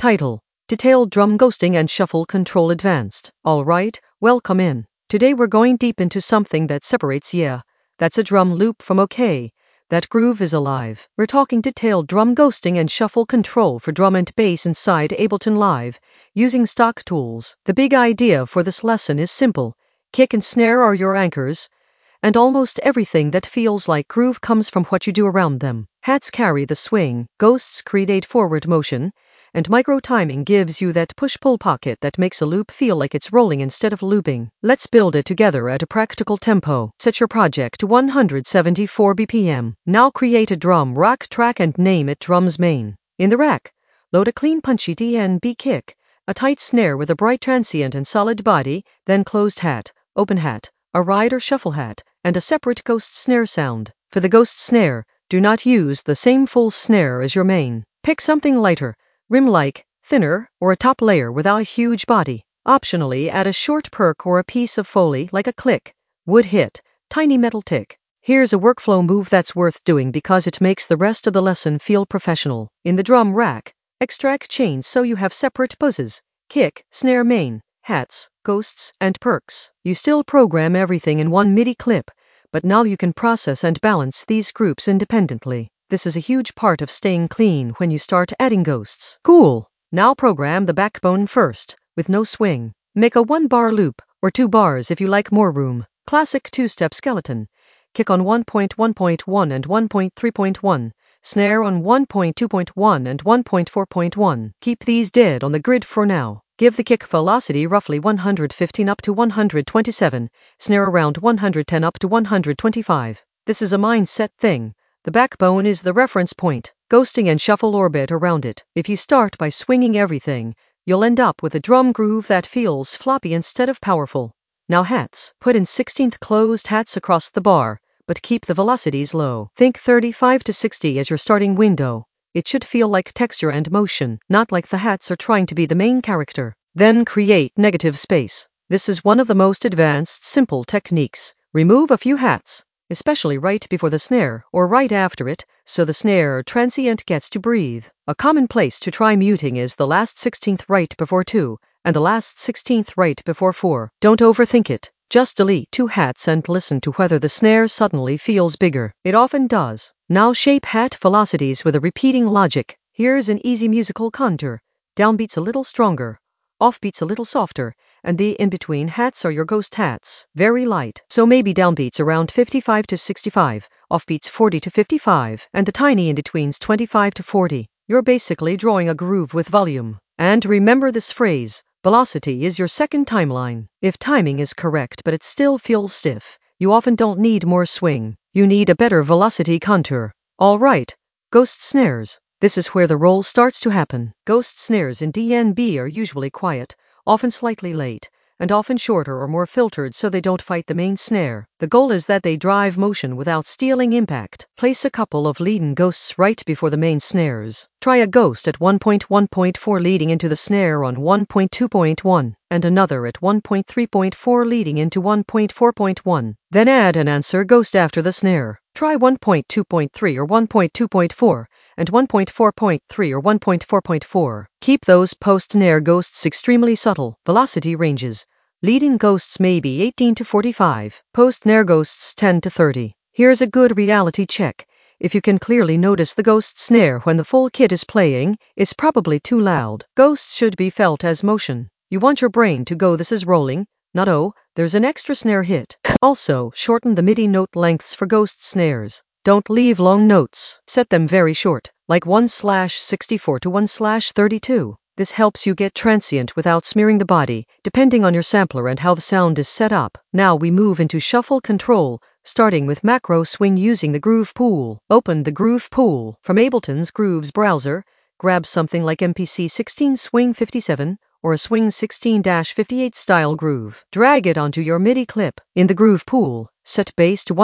Title: Detailed Drum Ghosting and Shuffle Control Advanced. Alright, welcome in. Today we're going deep into something that separates that's a drum loop from okay, that groove is alive. We're talking detailed drum ghosting and shuffle control for drum and bass inside Ableton Live, using stock tools. The big idea for this lesson is simple. Kick and snare are your anchors, and almost everything that feels like groove comes from what you do around them. Hats carry the swing, ghosts create forward motion, and micro-timing gives you that push-pull pocket that makes a loop feel like it's rolling instead of looping. Let's build it together at a practical tempo. Set your project to 174 BPM. Now create a drum rack track and name it Drums Main. In the rack, load a clean punchy DnB kick, a tight snare with a bright transient and solid body, then closed hat, open hat, a ride or shuffle hat, and a separate ghost snare sound. For the ghost snare, do not use the same full snare as your main. Pick something lighter, rim-like, thinner, or a top layer without a huge body. Optionally, add a short perk or a piece of Foley like a click, wood hit, tiny metal tick. Here's a workflow move that's worth doing because it makes the rest of the lesson feel professional. In the drum rack, extract chains so you have separate buzzes, kick, snare main, hats, ghosts, and perks. You still program everything in one MIDI clip, but now you can process and balance these groups independently. This is a huge part of staying clean when you start adding ghosts. Cool! Now program the backbone first, with no swing. Make a 1-bar loop, or 2 bars if you like more room. Classic 2-step skeleton. Kick on 1.1.1 and 1.3.1. Snare on 1.2.1 and 1.4.1. Keep these dead on the grid for now. Give the kick velocity roughly 115 up to 127, snare around 110 up to 125. This is a mindset thing. The backbone is the reference point. Ghosting and shuffle orbit around it. If you start by swinging everything, you'll end up with a drum groove that feels floppy instead of powerful. Now hats. Put in 16th closed hats across the bar, but keep the velocities low. Think 35 to 60 as your starting window. It should feel like texture and motion, not like the hats are trying to be the main character. Then create negative space. This is one of the most advanced, simple techniques. Remove a few hats, especially right before the snare or right after it, so the snare transient gets to breathe. A common place to try muting is the last 16th right before 2, and the last 16th right before 4. Don't overthink it. Just delete 2 hats and listen to whether the snare suddenly feels bigger. It often does. Now shape hat velocities with a repeating logic. Here's an easy musical contour. Downbeats a little stronger, offbeats a little softer, and the in-between hats are your ghost hats. Very light, so maybe downbeats around 55 to 65, offbeats 40 to 55, and the tiny in-betweens 25 to 40. You're basically drawing a groove with volume. And remember this phrase, velocity is your second timeline. If timing is correct but it still feels stiff, you often don't need more swing. You need a better velocity contour. Alright, ghost snares. This is where the roll starts to happen. Ghost snares in DnB are usually quiet, often slightly late, and often shorter or more filtered so they don't fight the main snare. The goal is that they drive motion without stealing impact. Place a couple of lead-in ghosts right before the main snares. Try a ghost at 1.1.4 leading into the snare on 1.2.1, and another at 1.3.4 leading into 1.4.1. Then add an answer ghost after the snare. Try 1.2.3 or 1.2.4, and 1.4.3 or 1.4.4. Keep those post-snare ghosts extremely subtle. Velocity ranges. Lead-in ghosts may be 18 to 45, post-snare ghosts 10 to 30. Here's a good reality check. If you can clearly notice the ghost snare when the full kit is playing, it's probably too loud. Ghosts should be felt as motion. You want your brain to go this is rolling, not oh, there's an extra snare hit. Also, shorten the MIDI note lengths for ghost snares. Don't leave long notes. Set them very short, like 1/64 to 1/32. This helps you get transient without smearing the body, depending on your sampler and how the sound is set up. Now we move into shuffle control, starting with macro swing using the Groove Pool. Open the Groove Pool from Ableton's Grooves browser. Grab something like MPC 16 Swing 57 or a Swing 16-58 style groove. Drag it onto your MIDI clip. In the Groove Pool, set bass to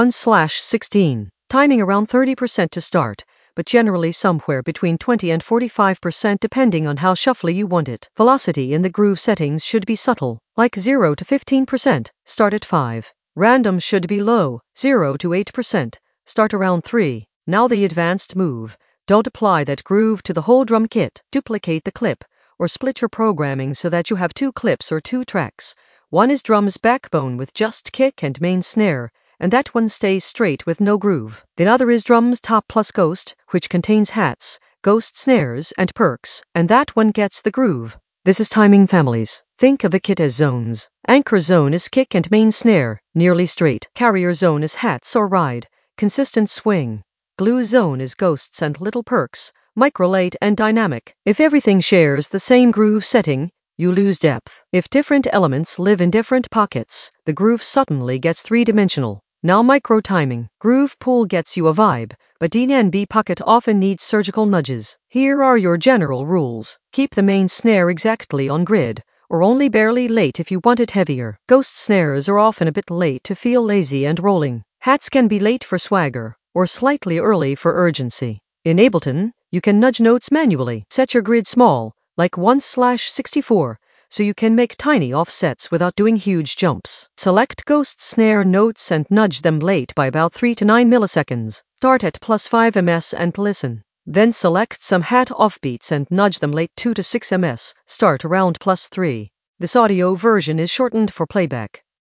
1/16. Timing around 30% to start, but generally somewhere between 20 and 45% depending on how shuffly you want it. Velocity in the groove settings should be subtle, like 0 to 15%, start at 5. Random should be low, 0 to 8%, start around 3. Now the advanced move. Don't apply that groove to the whole drum kit. Duplicate the clip, or split your programming so that you have 2 clips or 2 tracks. One is drum's backbone with just kick and main snare, and that one stays straight with no groove. The other is drum's top plus ghost, which contains hats, ghost snares, and perks, and that one gets the groove. This is timing, families. Think of the kit as zones. Anchor zone is kick and main snare, nearly straight. Carrier zone is hats or ride, consistent swing. Glue zone is ghosts and little perks, microlate and dynamic. If everything shares the same groove setting, you lose depth. If different elements live in different pockets, the groove suddenly gets 3-dimensional. Now micro timing. Groove pool gets you a vibe, but DNB pocket often needs surgical nudges. Here are your general rules. Keep the main snare exactly on grid, or only barely late if you want it heavier. Ghost snares are often a bit late to feel lazy and rolling. Hats can be late for swagger, or slightly early for urgency. In Ableton, you can nudge notes manually. Set your grid small, like 1/64, so you can make tiny offsets without doing huge jumps. Select ghost snare notes and nudge them late by about 3 to 9 milliseconds. Start at +5 ms and listen. Then select some hat offbeats and nudge them late 2 to 6 ms. Start around +3. This audio version is shortened for playback.